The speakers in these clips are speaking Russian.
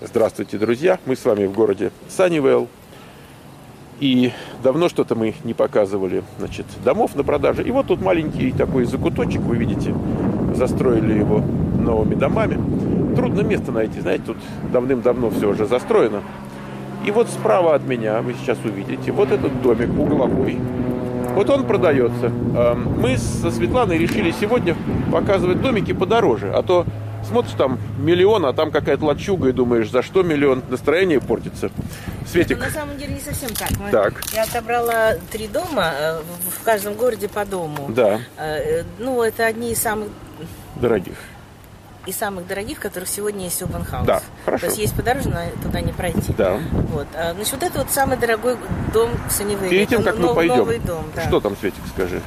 Здравствуйте, друзья! Мы с вами в городе Саннивейл. И давно что-то мы не показывали, домов на продаже. И вот тут маленький такой закуточек, вы видите, застроили его новыми домами. Трудно место найти, знаете, тут давным-давно все уже застроено. И вот справа от меня, вы сейчас увидите, вот этот домик угловой. Вот он продается. Мы со Светланой решили сегодня показывать домики подороже, а то смотришь, там миллион, а там какая-то лачуга, и думаешь, за что миллион? Настроение портится. Светик. Это на самом деле не совсем так. Так. Я отобрала 3 дома, в каждом городе по дому. Да. Ну, это одни из самых дорогих. И самых дорогих, в которых сегодня есть open house. Да, хорошо. То есть есть подороже, но туда не пройти. Да. Вот. Значит, вот это вот самый дорогой дом в Саннивейле. Перед тем, как мы пойдем, новый дом, да. Что там, Светик, скажи?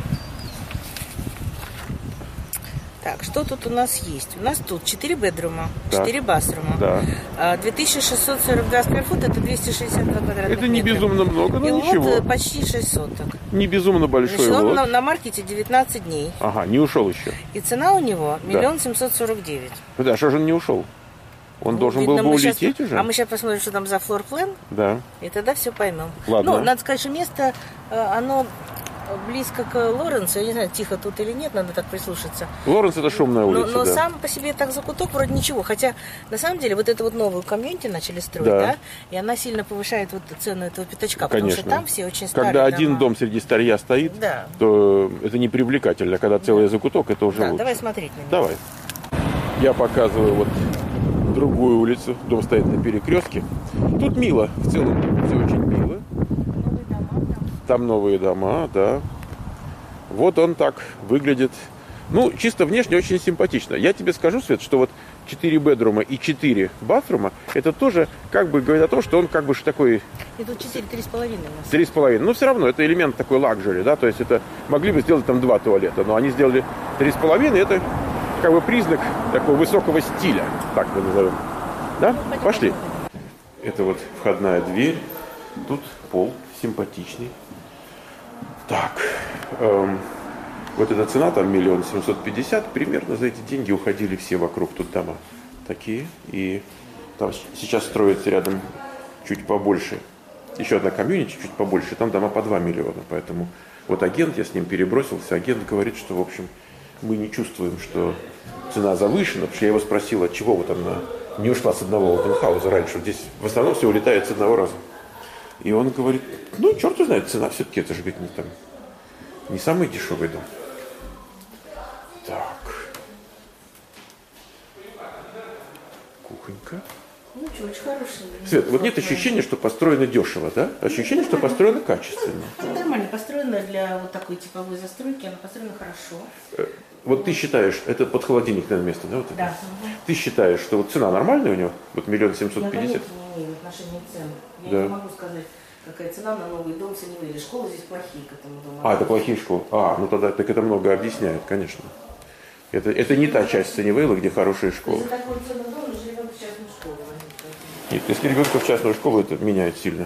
Так, что тут у нас есть? У нас тут 4 бедрума, да. 4 басрума. Да. 2642 сквер-фут, это 262 квадратных метра. Это не безумно много, но и ничего. Вот почти 6 соток. Не безумно большой. Значит, он лот. на маркете 19 дней. Ага, не ушел еще. И цена у него 1 749 000. Да, что же он не ушел? Он должен был бы улететь уже? А мы сейчас посмотрим, что там за флор-план. Да. И тогда все поймем. Ладно. Ну, надо сказать, что место, оно близко к Лоренсу. Я не знаю, тихо тут или нет, надо так прислушаться. Лоренс — это шумная улица, но да. сам по себе так закуток вроде ничего. Хотя, на самом деле, вот эту вот новую комьюнити начали строить, да? И она сильно повышает вот цену этого пятачка. Конечно. Потому что там все очень старые Когда дома. один дом среди старья стоит, да. то это не привлекательно. Когда целый закуток, это уже лучше. Давай смотреть на него. Давай. Я показываю вот другую улицу. Дом стоит на перекрестке. Тут мило. В целом все очень мило. Новые дома, Там новые дома, да. Вот он так выглядит. Ну, чисто внешне очень симпатично. Я тебе скажу, Свет, что вот 4 бедрума и 4 батрума, это тоже как бы говорит о том, что он как бы такой... И тут 3,5 у нас. 3,5. Но все равно это элемент такой лакжери, да, то есть это могли бы сделать там 2 туалета, но они сделали 3,5, это как бы признак такого высокого стиля, так мы назовем. Да? Пошли. Это вот входная дверь. Тут пол симпатичный. Так, вот эта цена, там 1 750 000, примерно за эти деньги уходили все вокруг тут дома такие. И там сейчас строится рядом чуть побольше, еще одна комьюнити чуть побольше, там дома по 2 миллиона. Поэтому вот агент, я с ним перебросился, агент говорит, что, в общем, мы не чувствуем, что цена завышена, потому что я его спросил, от чего вот она не ушла с одного опенхауза раньше. Здесь в основном все улетает с одного раза. И он говорит, ну, черт его знает, цена все-таки, это же, говорит, не самый дешевый дом. Так. Кухонька. Ну, что, очень хороший. Свет, вот нет ощущения, что построено дешево, да? Ощущение, что построено качественно. Это нормально, построено для вот такой типовой застройки, она построена хорошо. Вот ты считаешь, это под холодильник, наверное, место, да? Вот это? Да. Ты считаешь, что вот цена нормальная у него? Вот 1 750 000? Я, конечно, не имею отношения к ценам. Я не могу сказать, какая цена на новый дом в Саннивейле. Школы здесь плохие к этому дому. А, это плохие школы. Ну тогда так это много объясняет, конечно. Это не та часть Саннивейла, где хорошие школы. За такой цену дом нужно ребенка в частную школу. Нет, если ребенка в частную школу, это меняет сильно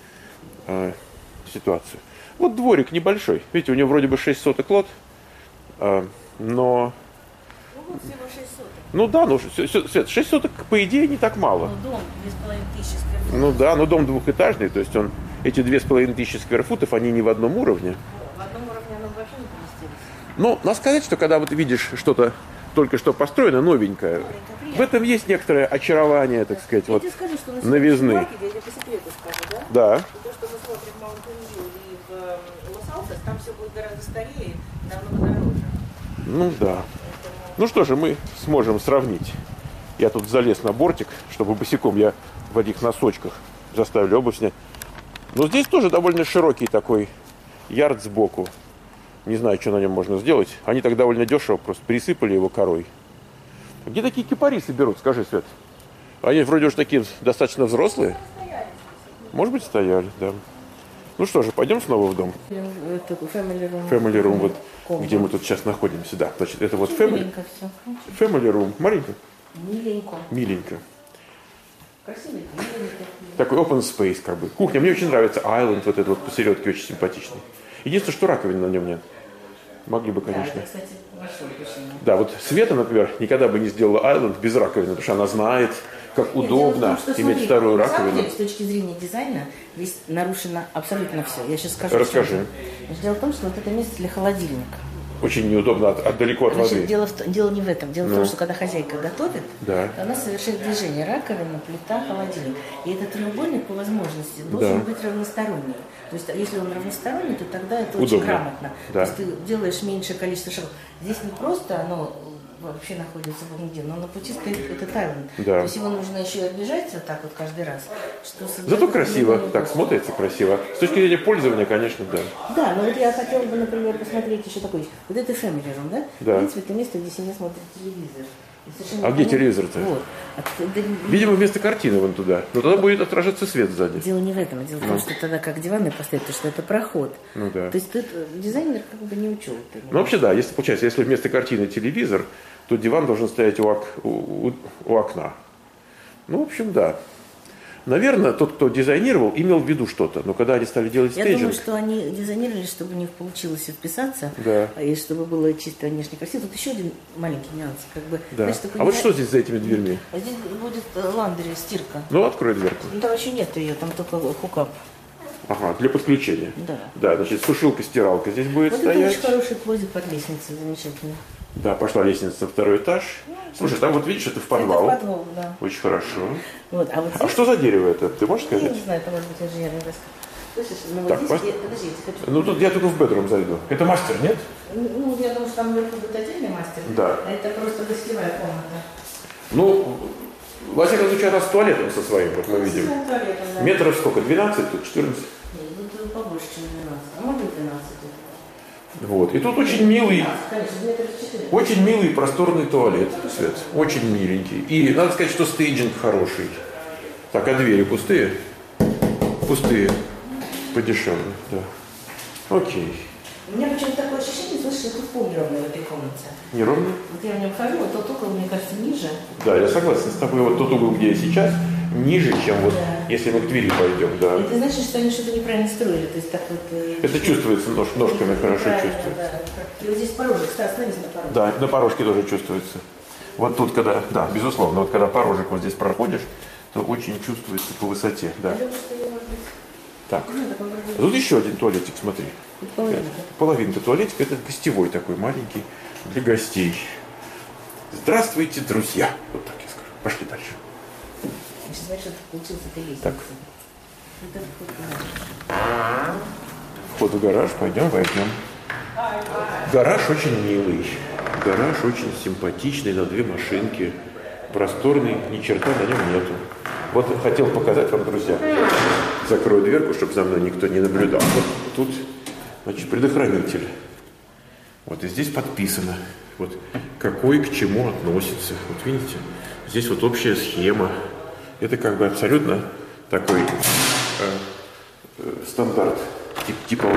ситуацию. Вот дворик небольшой. Видите, у него вроде бы 6 соток лот, но... Ну вот всего 6 соток. Ну да, ну 6 соток, по идее, не так мало. Ну дом 2500 скверфутов. Ну да, но дом двухэтажный, то есть эти 2500 скверфутов, они не в одном уровне. В одном уровне оно вообще не поместилось. Но надо сказать, что когда вот видишь что-то только что построено, новенькое, в этом есть некоторое очарование, так сказать, Я вот тебе скажу, что на новизны. я тебе по секрету скажу, да? Да. И то, что мы смотрим в Маунтин-Вью и в Лос-Алтос, там все будет гораздо старее и намного дороже. Ну да. Ну что же, мы сможем сравнить. Я тут залез на бортик, чтобы босиком я в одних носочках заставили обувь снять. Но здесь тоже довольно широкий такой ярд сбоку. Не знаю, что на нем можно сделать. Они так довольно дешево просто присыпали его корой. Где такие кипарисы берут, скажи, Свет? Они вроде уж такие достаточно взрослые. Может быть, стояли, да. Ну что же, пойдем снова в дом. Это family room. Family room, вот где мы тут сейчас находимся. Да, значит, это вот family room. Маленько? Миленько. Миленько. Красивый, миленько. Такой open space, как бы. Кухня. Мне очень нравится island, вот этот вот посередке, очень симпатичный. Единственное, что раковины на нем нет. Могли бы, конечно. Да, это, кстати, большое решение. Да, вот Света, например, никогда бы не сделала island без раковины, потому что она знает, как удобно иметь вторую на самом раковину. деле, с точки зрения дизайна, здесь нарушено абсолютно все. Я сейчас скажу. Расскажи. Дело в том, что вот это место для холодильника. Очень неудобно далеко от Значит, воды. дело не в этом. Дело в том, что когда хозяйка готовит, Да. то она совершает движение: раковина, плита, холодильник. И этот треугольник по возможности должен быть равносторонний. То есть, если он равносторонний, то тогда это Удобно. очень грамотно. Да. То есть ты делаешь меньшее количество шагов. Здесь не просто оно вообще находится в нигде, но на пути стоит этот айленд. Да. То есть его нужно еще и оббежать вот так вот каждый раз. Что Зато красиво, так смотрится красиво. С точки зрения пользования, конечно, да. Да, но вот я хотела бы, например, посмотреть еще такой. Вот это family room, да? Да. В принципе, это место, где семья смотрит телевизор. А где телевизор-то? Вот. Видимо, вместо картины вон туда. Но тогда будет отражаться свет сзади. Дело не в этом, а дело в том, что тогда как диваны поставить, потому что это проход. Ну да. То есть тут дизайнер как бы не учел. Ну вообще да, если получается, если вместо картины телевизор, то диван должен стоять у окна. Ну, в общем, да. Наверное, тот, кто дизайнировал, имел в виду что-то. Но когда они стали делать Я стейджинг... думаю, что они дизайнировали, чтобы у них получилось вписаться, Да. и чтобы было чисто внешне красиво. Тут еще один маленький нюанс. Как бы, Да. знаешь, такой А вот дизайн- что здесь за этими дверьми? А здесь будет ландри, стирка. Ну, открой дверку. Ну, там еще нет ее, там только хукап. Ага, для подключения. Да. Да, значит, сушилка-стиралка здесь будет Вот это стоять. очень хороший клозет под лестницей, замечательно. Да, пошла лестница на второй этаж. Слушай, там вот видишь, это в подвал. Это подвал, да. Очень хорошо. Вот, а вот А здесь, что за дерево это? Ты можешь я сказать? не знаю, это может быть инженерный рассказ. Слышишь, ну вот Так, здесь, подожди, я тебе хочу... Ну, тут я только в бедрум зайду. Это мастер, нет? Ну, я думаю, что там вверху будет отдельный мастер. Да. А это просто гостевая комната. Ну, во всяком случае, она с туалетом со своим, как мы видим. С туалетом, да. Метров сколько? 12, тут 14? Нет, тут побольше, чем 12. А может быть 12. Вот. И тут очень милый, Конечно, метров 4. очень милый и просторный туалет, Свет. Очень миленький. И надо сказать, что стейджинг хороший. Так, а двери пустые? Пустые. Подешевле, да. Окей. У меня почему-то такое ощущение, слышишь, что тут пол неровный в этой комнате. Неровно? Вот я в нем хожу, вот тот угол, мне кажется, ниже. Да, я согласен с тобой. Вот тот угол, где я сейчас, ниже, чем вот, Да. если мы к двери пойдем, да. Это значит, что они что-то неправильно строили. То есть так вот... Это чувствуется, ножками хорошо Правильно, чувствуется. да. И вот здесь порожек, Стас, остановись на порожек. Да, на порожке тоже чувствуется. Вот тут, когда, да, безусловно, вот когда порожек вот здесь проходишь, то очень чувствуется по высоте, да. Я думаю, что я, может быть, Так, ну, такой вроде... а тут еще один туалетик, смотри. Тут половинка. Половинка туалетика, это гостевой такой маленький для гостей. Здравствуйте, друзья. Вот так я скажу. Пошли дальше. Значит, смотри, что тут получилось с этой лестницей. Так. Это вход в гараж. Вход в гараж, пойдем, войдем. Гараж очень милый. Гараж очень симпатичный, на две машинки. Просторный, ни черта на нем нету. Вот хотел показать вам, друзья. Закрою дверку, чтобы за мной никто не наблюдал. Вот тут, значит, предохранитель. Вот и здесь подписано, вот какой к чему относится. Вот видите, здесь вот общая схема. Это как бы абсолютно такой стандарт типовой.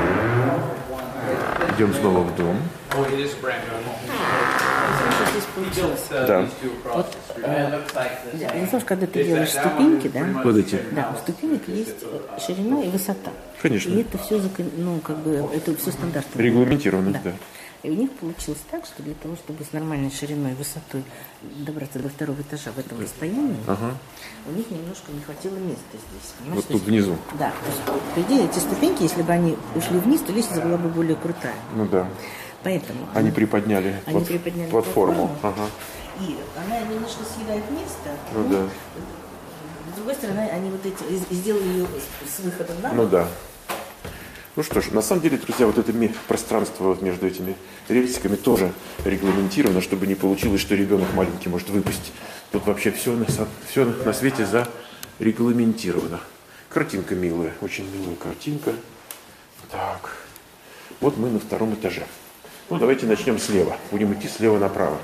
Идем снова в дом. Oh, it is brand new. Смотри, что здесь получилось. Да. These two across the street. And it looks like this. Дело в том, что когда ты делаешь ступеньки, да, Вот эти. да, у ступенек есть ширина и высота. Конечно. И это все, ну, как бы, это все стандартно. Регламентировано, да. И у них получилось так, что для того, чтобы с нормальной шириной и высотой добраться до второго этажа в этом расстоянии, у них немножко не хватило места здесь. Понимаешь? Вот То тут есть- внизу. Да, то есть, по идее, эти ступеньки, если бы они ушли вниз, то лестница была бы более крутая. Ну да. Поэтому Они приподняли, они приподняли платформу. Ага. И она немножко съедает место. Ну да. С другой стороны, они вот эти сделали ее с выходом на Ну да. Ну что ж, на самом деле, друзья, вот это пространство вот между этими рельсиками тоже регламентировано, чтобы не получилось, что ребенок маленький может выпасть. Тут вообще все на свете зарегламентировано. Картинка милая, очень милая картинка. Так, вот мы на втором этаже. Ну, давайте начнем слева. Будем идти слева направо.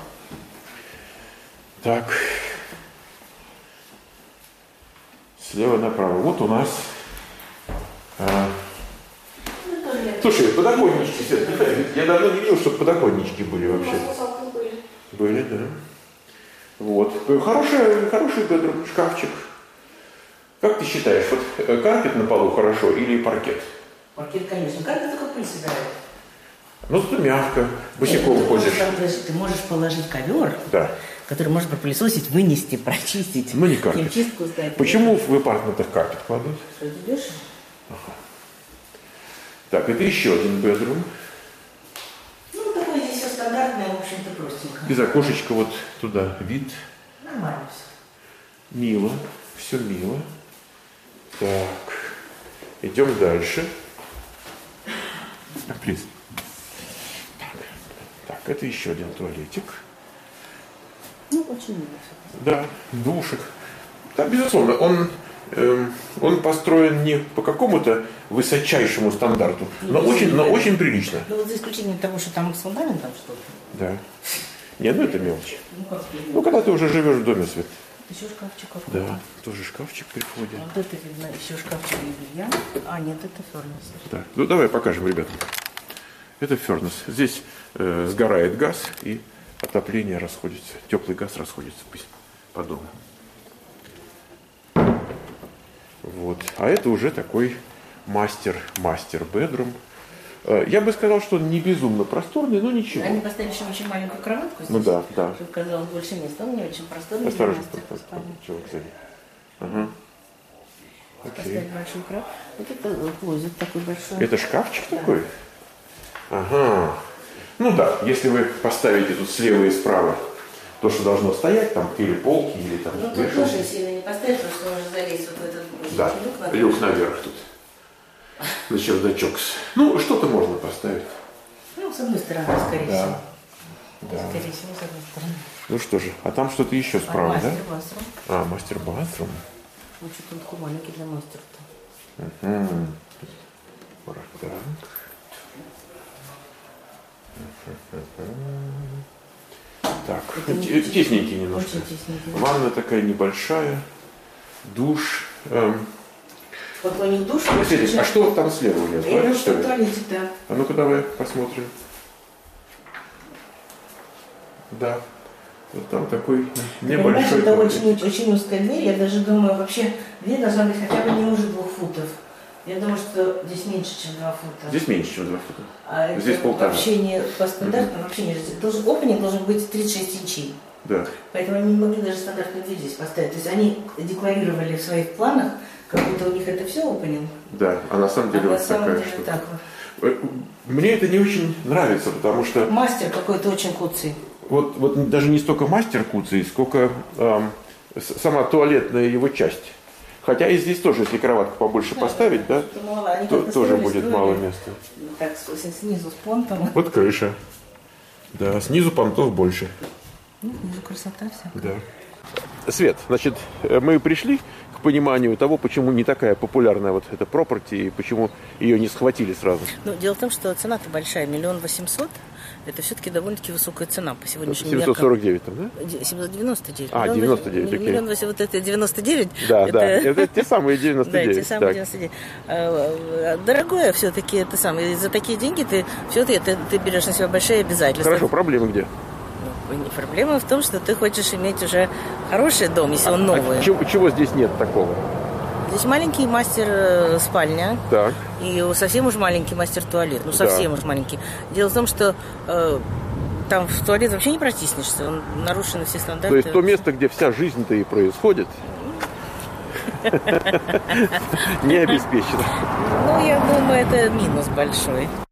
Так. Слева направо. Вот у нас... Слушай, подоконнички, Свет, я давно не видел, чтобы подоконнички были вообще. Были, да. Вот. Хороший бедрум, шкафчик. Как ты считаешь, вот карпет на полу хорошо или паркет? Паркет, конечно. Как это только пыль собирает? Ну, зато мягко. Босиком ходишь. Ты можешь положить ковер, Да. который можно пропылесосить, вынести, прочистить. Ну, не карпет. Химчистку ставить. Почему в апартаментах карпет кладут? Что, это дешево? Так, это еще один бедрум. Ну, такое здесь все стандартное, в общем-то, простенько. Без окошечка вот туда вид. Нормально все. Мило. Все мило. Так. Идем дальше. Плиз. Так, это еще один туалетик. Ну, очень мило. Да, душек. Да, безусловно, он построен не по какому-то высочайшему стандарту, но очень прилично. Ну, вот за исключением того, что там с фундаментом что-то. Да. Не, ну это мелочь. Ну, как Ну, когда ты уже живешь в доме, Свет. еще шкафчик какой-то. Да, тоже шкафчик приходит. Вот это видно, еще шкафчик для белья. А, нет, это фернес. Так, ну давай покажем, ребятам. Это фернес. Здесь сгорает газ и отопление расходится. Теплый газ расходится по дому. Вот. А это уже такой мастер бедрум. Я бы сказал, что он не безумно просторный, но ничего. Они поставили еще очень маленькую кроватку здесь, Ну да, да. чтобы казалось больше места. Он не очень просторный. Осторожно, для мастера. человек сзади. Ага. Окей. Поставить большую кровать. Вот это клозет такой большой. Это шкафчик такой? Ага. Ну да, если вы поставите тут слева и справа то, что должно стоять, там или полки, или там Ну, тут вешалки. тоже сильно не поставить, потому что можно залезть вот в этот Да, люк наверх тут. На чердачок. Ну, что-то можно поставить. Ну, с одной стороны, скорее Да. всего. Да. Скорее всего, с одной стороны. Ну что же, а там что-то еще справа, да? Мастер-басрум. А, мастер-басрум. Ну, что-то он такой маленький для мастера-то. Вот так. Так, тесненький немножко. Очень тесненький. Ванна такая небольшая. Душ. Вот у них душ. Светик, а что там слева у нее? Я Туалет, что ли? туалетик, да. А ну-ка давай посмотрим. Да. Вот там такой Понимаешь, небольшой это туалет. очень узкая дверь. Я даже думаю, вообще дверь должна быть хотя бы не уже 2 футов. Я думаю, что здесь меньше, чем 2 фута. Здесь меньше, чем 2 фута. А здесь это 1,5. вообще не по стандарту, вообще не должен, опенинг должен быть 36 инчей. Да. Поэтому они не могли даже стандартную дверь здесь поставить. То есть они декларировали в своих планах, как будто у них это все опенинг. Да, а на самом деле А на вот самом такая деле штука. так вот. Мне это не очень нравится, потому что Мастер какой-то очень куцый. вот даже не столько мастер куцый, сколько сама туалетная его часть. Хотя и здесь тоже, если кроватку побольше поставить, да, то тоже будет мало места. Так, снизу с понтом. Вот крыша. Да, снизу понтов больше. Ну, снизу красота вся. Да. Свет, значит, мы пришли к пониманию того, почему не такая популярная вот эта property и почему ее не схватили сразу. Ну, дело в том, что цена-то большая, 1 800 000. Это все-таки довольно-таки высокая цена по сегодняшним меркам. 749 там, да? 799. А, 99, окей. Миллион, вот это 99. Да, да, это те самые 99. Да, те самые так. 99. Дорогое все-таки это самое. За такие деньги ты все-таки ты берешь на себя большие обязательства. Хорошо, проблемы где? Проблема в том, что ты хочешь иметь уже хороший дом, если он новый. Чего здесь нет такого? Здесь маленький мастер спальня. Так. И совсем уж маленький мастер-туалет. Ну, совсем уж маленький. Дело в том, что там в туалет вообще не протиснешься. Он нарушены все стандарты. То есть то место, где вся жизнь-то и происходит, не обеспечено. Ну, я думаю, это минус большой.